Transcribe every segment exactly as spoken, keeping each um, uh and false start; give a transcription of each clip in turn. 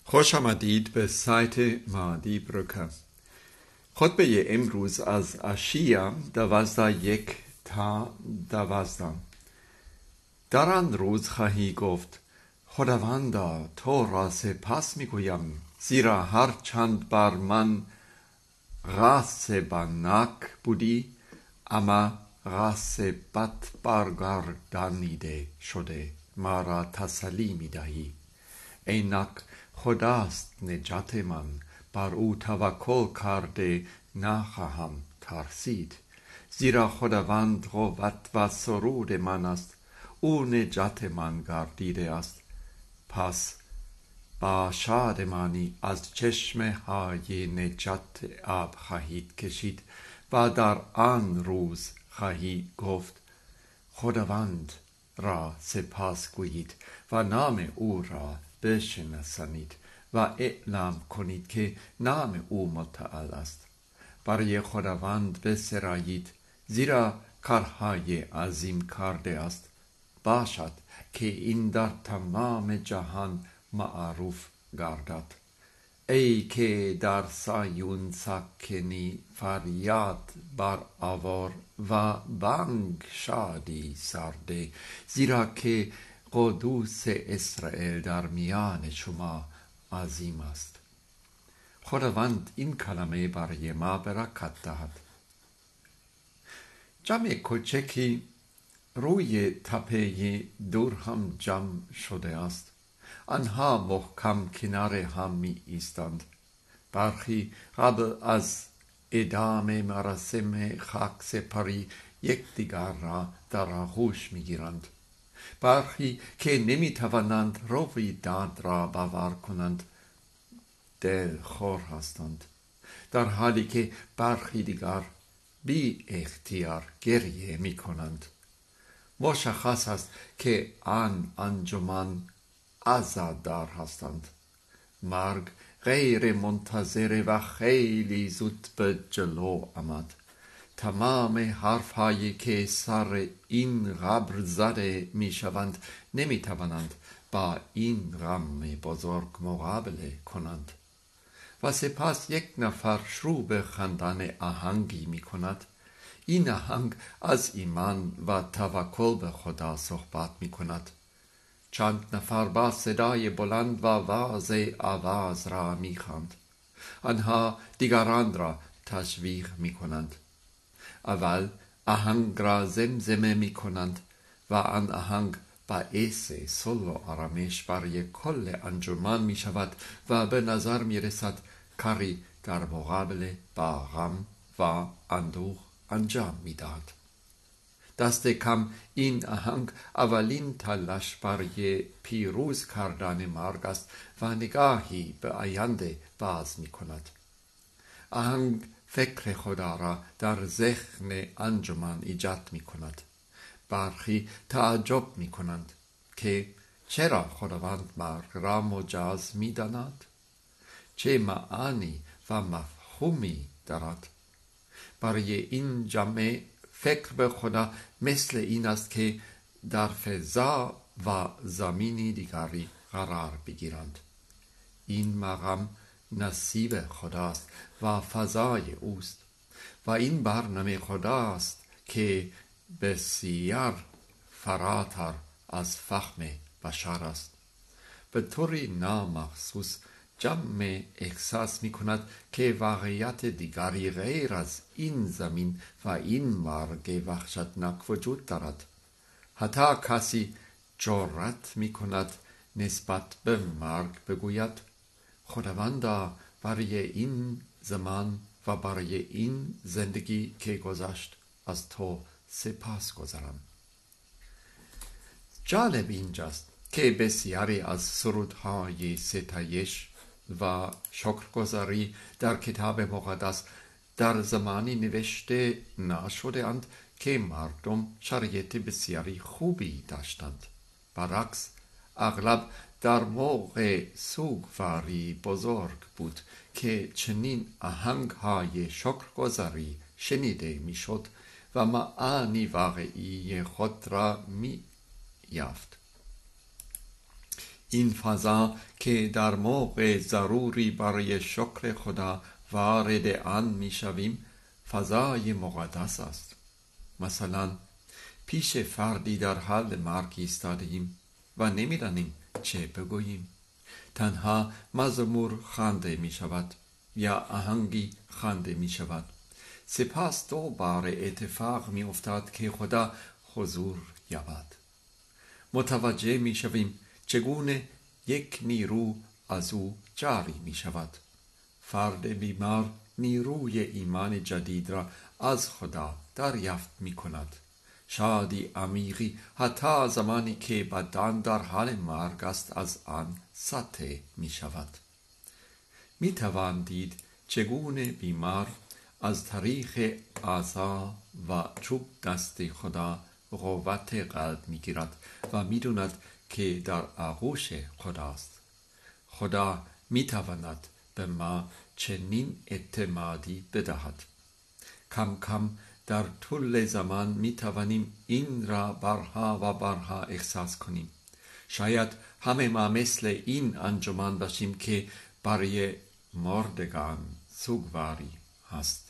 خوش آمدید به سایت مهدی برکه. خطبه امروز از اشعیا دوازده یک تا دوازده. در آن روز خواهی گفت: خداوندا، تو را سپاس میگویم، زیرا هر چند بر من غاصبانک بودی، اما غاصبت برگردانیده شده ما را تسلی میدهی. اینک خداست نجات من، بر او توکل کرده نخواهم ترسید. زیرا خداوند قوت و سرود من است، او نجات من گردیده است. پس با شادمانی از چشمه های نجات آب خواهید کشید و در آن روز خواهید گفت: خداوند را سپاس گویید و نام او را بشناسید و اعلام کنید که نام او متعال است. برای خداوند بسرایید، زیرا کارهای عظیم کرده است. باشد که این در تمام جهان معروف گردد. ای که در سایون ساکنی، فریاد بر آور و بانگ شادی سرده، زیرا که قدوس اسرائیل در میان شما عظیم است. خداوند این کلمه برای ما برکت دهد. جمع کوچکی روی تپه دور هم جمع شده است. آنها محکم کنار هم می ایستند. برخی قبل از ادامه مراسم خاکسپاری یکدیگر را در آغوش می گیرند. برخی که نمی توانند رویداد را باور کنند دلخور هستند، در حالی که برخی دیگر بی اختیار گریه می کنند. مشخص است که آن انجمن عزادار هستند. مرگ غیر منتظره و خیلی زود به جلو آمد. تمام حرف هایی که سر این قبر زده می شوند نمی توانند با این غم بزرگ مقابله کنند. و سپس یک نفر شروع به خواندن آهنگی می کند. این آهنگ از ایمان و توکل به خدا صحبت می کند. چند نفر با صدای بلند و واضح آواز را می خواند. آنها دیگران را تشویق می کنند. اول آهنگ را زمزمه می کنند و آن آهنگ باعث صلح و آرامش برای کل انجمن می شود و به نظر می رسد کاری در مقابله با غم و اندوه انجام می دهد. دست کم این آهنگ اولین تلاش برای پیروز کردن مرگ است و نگاهی به آینده باز می کند. آهنگ فکر خدا را در ذهن انجمن ایجاد می کند. برخی تعجب می کنند که چرا خداوند مرگ را مجاز می داند؟ چه معانی و مفهومی دارد؟ برای این جمع فکر به خدا مثل این است که در فضا و زمینی دیگری قرار بگیرند. این مقام نصیب خداست و فضای اوست و این برنامه خداست که بسیار فراتر از فهم بشر است. به طوری نامخصوص جمع احساس می کند که واقعیت دیگری غیر از این زمین و این مرگ وحشتناک وجود دارد. حتی کسی جرأت می کند نسبت به مرگ بگوید: خداوندا، برای این زمان و برای این زندگی که گذشت از تو سپاس گذارم. جالب اینجاست که بسیاری از سرودهای ستایش و شکرگزاری در کتاب مقدس در زمانی نوشته نشده اند که مردم شرایط بسیاری خوبی داشتند. برعکس، اغلب در موقع سوگواری بزرگ بود که چنین آهنگ های شکرگزاری شنیده می شد و معانی واقعی خود را می یافت. این فضا که در موقع ضروری برای شکر خدا وارد آن می شویم فضای مقدس است. مثلا پیش فردی در حال مرگ ایستادیم و نمی‌دانیم چه بگوییم. تنها مزمور خوانده می شود یا آهنگی خوانده می شود. سپس دو بار اتفاق می افتاد که خدا حضور یابد. متوجه می شویم چگونه یک نیرو از او جاری می شود. فرد بیمار نیروی ایمان جدید را از خدا دریافت می کند. شادی عمیقی حتی زمانی که بدن در حال مرگ است از آن سطح می شود. می توان دید چگونه بیمار از طریق عصا و چوب دست خدا قوت قلب می گیرد و می داند که در آغوش خداست. خدا می تواند به ما چنین اعتمادی بدهد. کم کم در طول زمان می توانیم این را بارها و بارها احساس کنیم. شاید همه ما مثل این انجمن باشیم که برای مردگان سوگواری هست.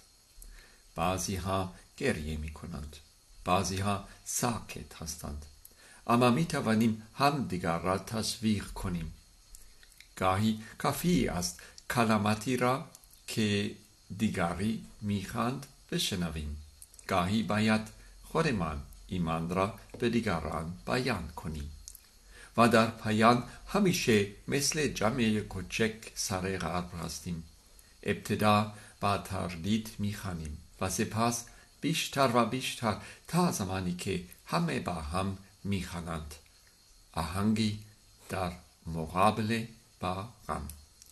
بعضی ها گریه می کنند، بعضی ها ساکت هستند، اما می توانیم همدیگر را تشویق کنیم. گاهی کافی است کلماتی را که دیگری می خواند بشنویم. گاهی باید خودمان ایمان را به دیگران بیان کنیم. و در پایان همیشه مثل جمع کوچک سر قلب هستیم. ابتدا با تردید میخوانیم و سپس بیشتر و بیشتر تا زمانی که همه با هم میخوانند. آهنگی در مقابله با غم.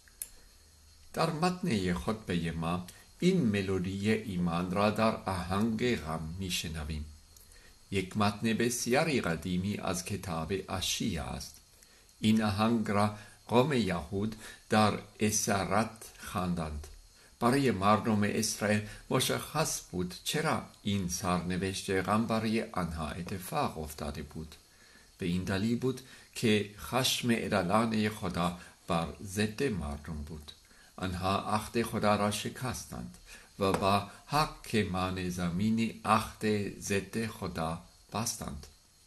در متن خطبه ما این ملودی ایمان را در آهنگ غم میشنویم. یک متن بسیاری قدیمی از کتاب اشعیا است. این آهنگ را قوم یهود در اسارت خواندند. برای مردم اسرائیل مشخص بود چرا این سرنوشت غم برای آنها اتفاق افتاده بود. به این دلیل بود که خشم الهانه خدا بر ضد مردم بود. آنها عهد خدا را شکستند و با حاکمان زمینی عهد ضد خدا بستند.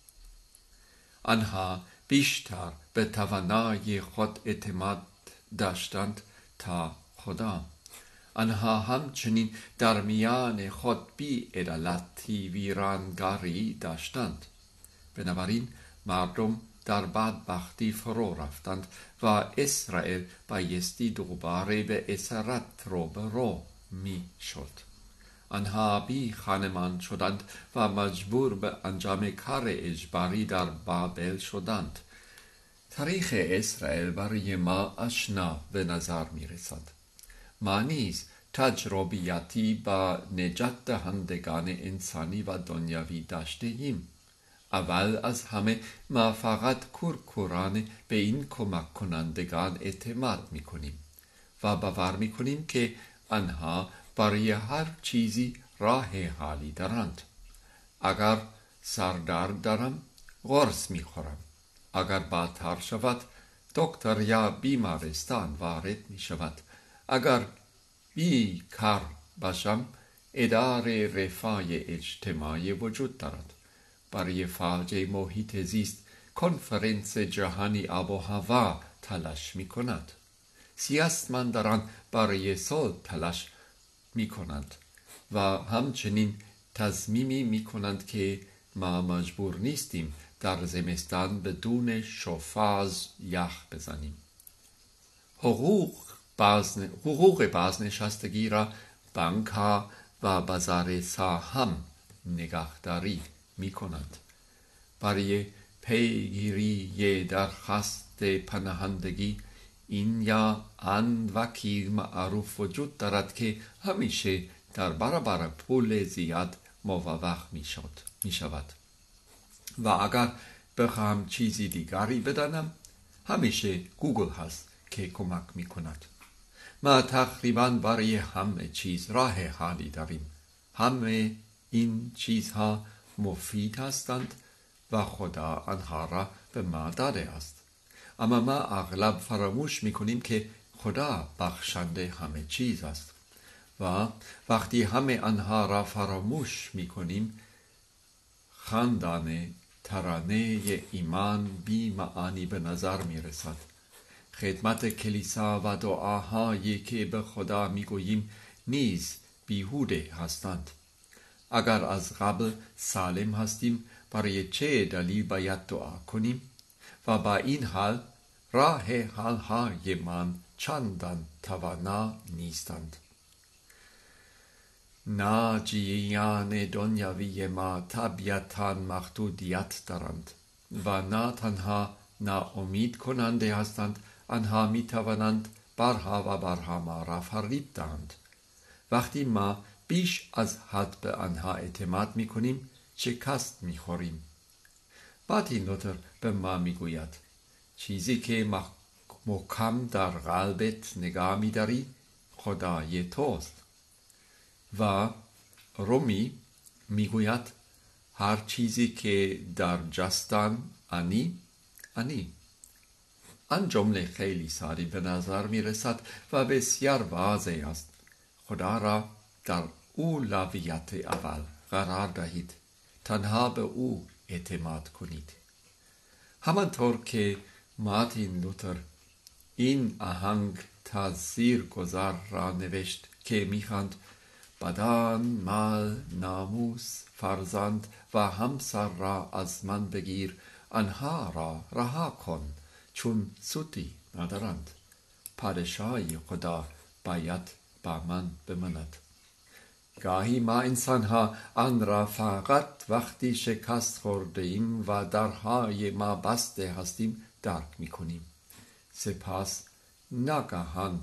آنها بیشتر به توانایی خود اعتماد داشتند تا خدا. آنها همچنین در میان خود بی عدالتی ویرانگاری داشتند. بنابراین مردم در بدبختی فرو رفتند و اسرائیل بایستی دوباره به اسارت روبرو می شد. آنها بی خانمان شدند و مجبور به انجام کار اجباری در بابل شدند. تاریخ اسرائیل برای ما آشنا به نظر می رسد. ما نیز تجربیاتی با نجات دهندگان انسانی و دنیوی داشته ایم. اول از همه ما فقط کورکورانه به این کمک کنندگان اعتماد می کنیم و باور می کنیم که آنها برای هر چیزی راه حلی دارند. اگر سردرد دارم قرص می خورم. اگر بدتر شود دکتر یا بیمارستان وارد می شود. اگر بیکار باشم اداره رفاه اجتماعی وجود دارد. برای فاجعه محیط زیست کنفرانس جهانی آب و هوا تلاش می کند. سیاستمداران برای صلح تلاش می کنند و همچنین تصمیمی می کنند که ما مجبور نیستیم در زمستان بدون شوفاژ یخ بزنیم. حقوق بازن... حقوق بازنشستگی را بانک ها و بازار سهام نگهداری می کنند. برای پیگیری درخواست پناهندگی این یا آن وکیل معروف وجود دارد که همیشه در برابر پول زیاد موفق می شود. می شود. و اگر بخواهم چیزی دیگری بدانم همیشه گوگل هست که کمک می کند. ما تقریبا برای همه چیز راه حلی داریم. همه این چیزها مفید هستند و خدا آنها را به ما داده است. اما ما اغلب فراموش میکنیم که خدا بخشنده همه چیز است و وقتی همه آنها را فراموش میکنیم خواندن ترانه ایمان بی معانی به نظر میرسد. خدمت کلیسا و دعاهایی که به خدا میگوییم نیز بیهوده هستند. اگر از قبل سالم هستیم برای چه دلیل باید دعا کنیم؟ و با این حال راه حل‌های من چندان توانا نیستند. ناجیان دنیوی ما طبیعتاً محدودیت دارند و نه تنها ناامید کننده هستند، آنها می توانند بارها و بارها ما را فریب دهند. وقتی ما بیش از حد به آنها اعتماد می کنیم شکست می خوریم. مارتین لوتر به ما می گوید چیزی که محکم در قلبت نگاه می داری خدای توست. و رومی می گوید هر چیزی که در جستن انی انی. آن جمله خیلی ساده به نظر می رسد و بسیار واضح است. خدا را در اولویت اول قرار دهید. تنها به او اعتماد کنید. همانطور که مارتین لوتر این آهنگ تاثیرگذار را نوشت که می‌خواند بدن، مال، ناموس، فرزند و همسر را از من بگیر، آنها را رها کن چون سودی ندارند. پادشاهی خدا باید با من بماند. گاهی ما انسانها آن را فقط وقتی شکست خورده ایم و درهای ما بسته هستیم درک میکنیم. سپس ناگهان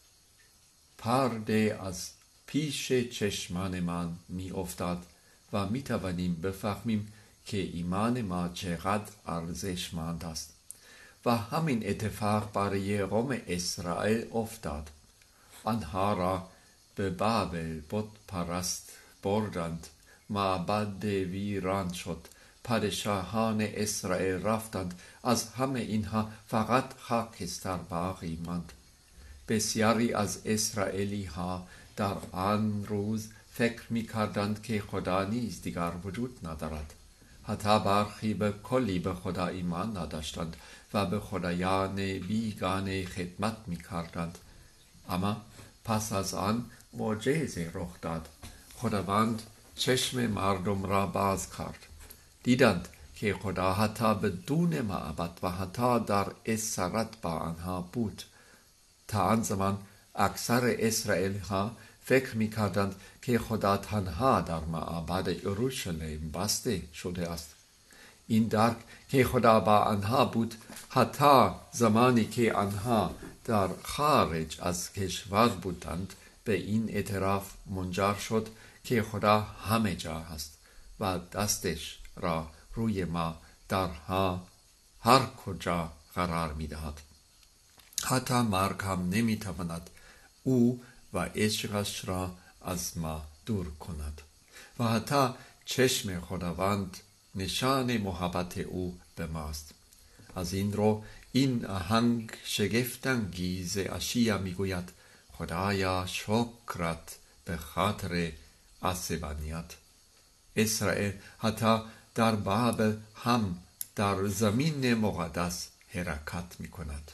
پرده از پیش چشمان من می افتاد و می توانیم بفهمیم که ایمان ما چقدر ارزشمند است. و همین اتفاق برای قوم اسرائیل افتاد. آنها را به بابل بت پرست بردند. معبد ویران شد. پادشاهان اسرائیل رفتند. از همه اینها فقط خاکستر باقی ماند. بسیاری از اسرائیلی ها در آن روز فکر می کردند که خدا نیز دیگر وجود ندارد. حتی برخی به کلی به خدا ایمان نداشتند و به خدایان بیگانه خدمت می کردند. اما پس از آن معجزه رخ داد. خداوند چشم مردم را باز کرد. دیدند که خدا حتی بدون معبد و حتی در اسارت با آنها بود. تا آن زمان اکثر اسرائیل ها فکر می کردند که خدا تنها در معبد اورشلیم بسته شده است. این درک که خدا با آنها بود حتی زمانی که آنها در خارج از کشور بودند به این اعتراف منجر شد که خدا همه جا هست و دستش را روی ما در هر کجا قرار می دهد. حتی مرگ هم نمی تواند او و عشقش را از ما دور کند. و حتی چشم خداوند نشان محبت او به ماست. از این رو این آهنگ شگفت‌انگیز اشعیا میگوید خدایا شکرت به خاطر عصبانیت. اسرائیل حتی در بابل هم در زمین مقدس حرکت میکند.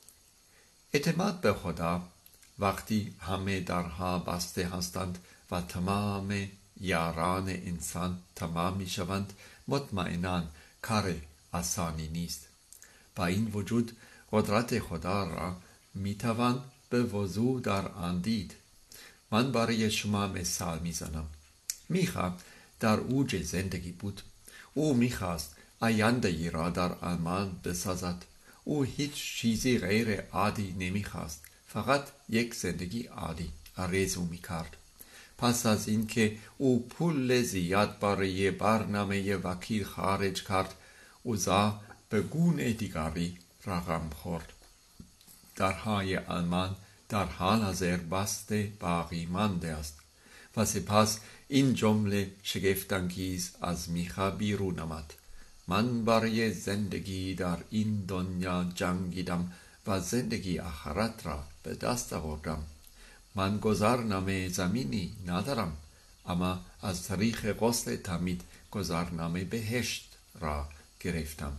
اعتماد به خدا وقتی همه درها بسته هستند و تمام یاران انسان تمام می شوند مطمئناً کار آسانی نیست. با این وجود قدرت خدا را می توان به وضوح در آن دید. من برای شما مثال می زنم. میخا در اوج زندگی بود. او میخواست آینده ای را در آلمان بسازد. او هیچ چیزی غیر عادی نمیخواست. فقط یک زندگی عادی آرزو میکرد. پس از اینکه او پول زیاد برای برنامه وکیل خارج کرد، اوضاع به گونه دیگری رقم خورد. درهای آلمان در حال حاضر بسته باقی مانده است. و سپس این جمله شگفت‌انگیز از میخا بیرون آمد. من برای زندگی در این دنیا جنگیدم و زندگی آخرت را به دست آوردم. من گذرنامه زمینی ندارم، اما از طریق غسل تعمید گذرنامه بهشت را گرفتم.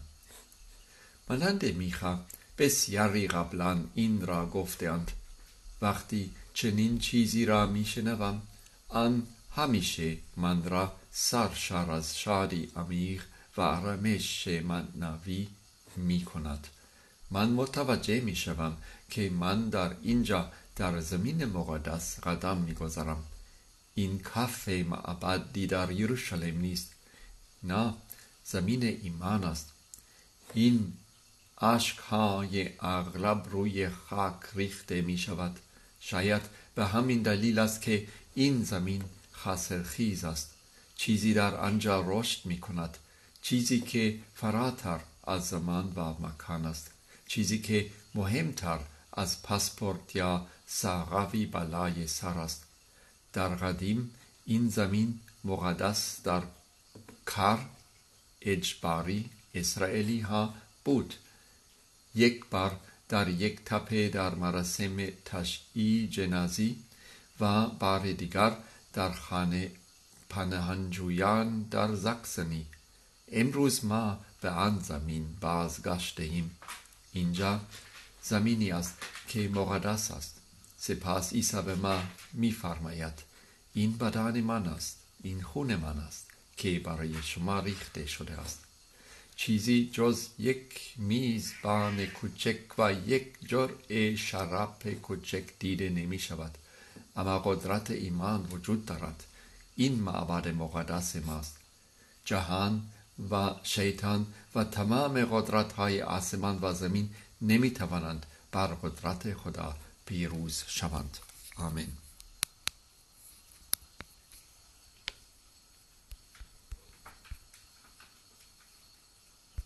مانند میخا بسیاری قبلا این را گفتند. وقتی چنین چیزی را میشنوم، آن همیشه من را سرشار از شادی عمیق و آرامش معنوی می کند. من متوجه می شوم که من در اینجا در زمین مقدس قدم می گذارم. این کف معبدی در یروشلم نیست، نه، زمین ایمان است. این اشک‌های اغلب روی خاک ریخته می شود. شاید به همین دلیل است که این زمین خاصرخیز است. چیزی در آنجا رشد می کند، چیزی که فراتر از زمان و مکان است، چیزی که مهمتر از پاسپورت یا ساقوی بالای سر است. در قدیم این زمین مقدس در کار اجباری اسرائیلی ها بود. یک بار در یک تپه در مراسم تشییع نازی و بار دیگر در خانه پناهجویان در زاکسنی. امروز ما به آن زمین بازگشته‌ایم. اینجا زمینی است که مقدس است. سپس عیسی به ما می‌فرماید این بدن من است، این خون من است که برای شما ریخته شده است. چیزی جز یک میزبان کوچک و یک جرعه شراب کوچک دیده نمی شود، اما قدرت ایمان وجود دارد. این معبد مقدس ماست. جهان و شیطان و تمام قدرت های آسمان و زمین نمی توانند بر قدرت خدا پیروز شوند. آمین.